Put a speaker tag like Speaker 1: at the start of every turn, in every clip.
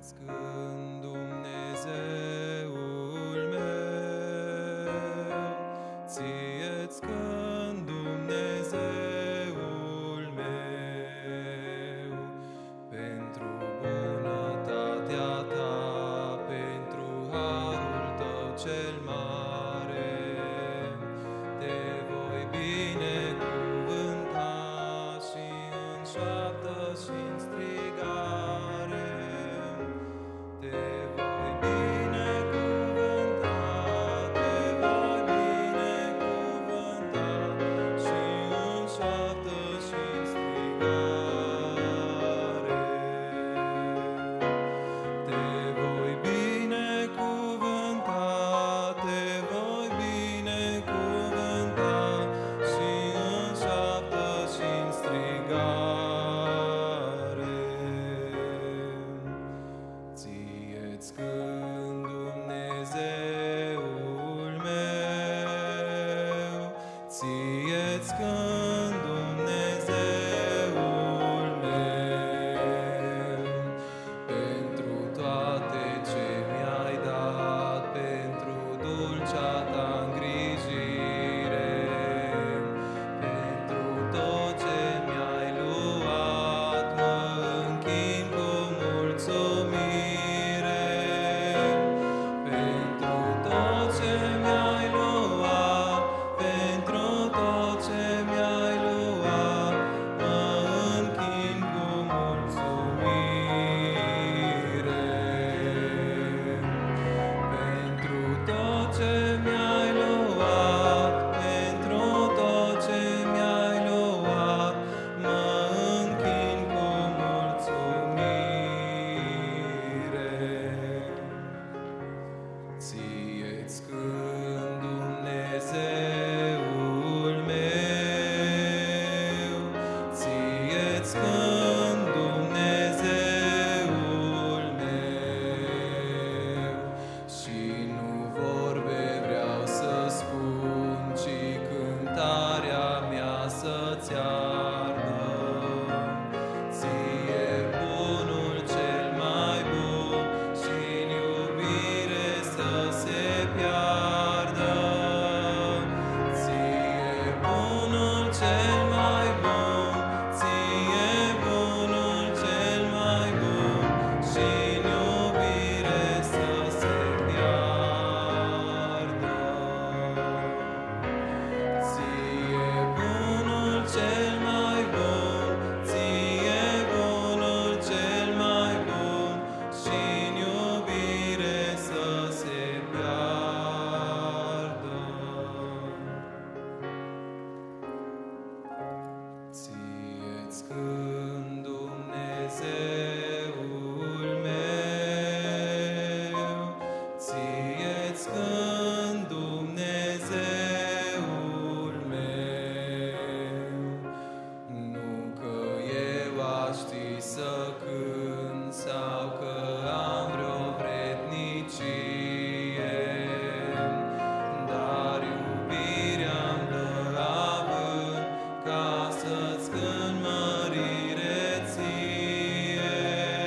Speaker 1: Ție-ți cânt, Dumnezeul meu, Ție-ți cânt, Dumnezeul meu, pentru bunătatea Ta, pentru harul Tău cel mare, Te voi binecuvânta și în șoaptă și în strigare. Te voi binecuvânta, Te voi binecuvânta și în șoaptă și în strigare. Te voi binecuvânta, Te voi binecuvânta și în șoaptă și în strigare. Ție-ți cânt, Dumnezeul meu, Ție-ți cânt, Dumnezeul meu, pentru toate ce mi-ai dat, pentru dulcea Ta îngrijire, pentru tot ce mi-ai luat, mă închin cu mulțumire. Pentru tot ce mi-ai luat, pentru tot ce mi-ai luat, mă închin cu mulțumire. Pentru tot ce mi-ai luat, pentru tot ce mi-ai luat, mă închin cu mulțumire. Ție-ți cânt, Dumnezeul meu, Ție-ți cânt, Dumnezeul meu, și nu vorbe vreau să spun, ci cântarea mea să-ți ardă. Ție bunul cel mai bun și-n iubire să se piardă. Ție bunul cel mai bun, Ție bunul cel mai bun și-n iubire să se piardă. Ție bunul cel mai bun, Ție bunul cel mai bun și-n iubire să se piardă. Ție-ți cânt, Dumnezeul meu, Ție-ți cânt, Dumnezeul meu, nu că eu aș ști să cânt sau că am vreo vrednicie, dar iubirea-mi dă avânt ca să-ți cânt mărire Ție.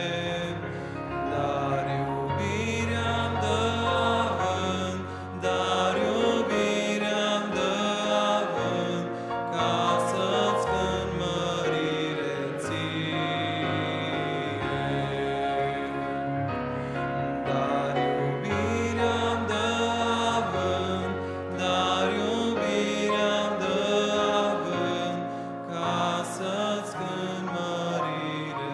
Speaker 1: Dar iubirea-mi dă avânt, dar iubirea-mi dă avânt ca să-ți cânt mărire Ție. Dar iubirea-mi dă avânt, dar iubirea-mi dă avânt ca să-ți cânt mărire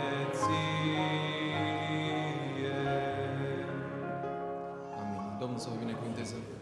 Speaker 1: Ție. Amin. Domnul să vă binecuvânteze.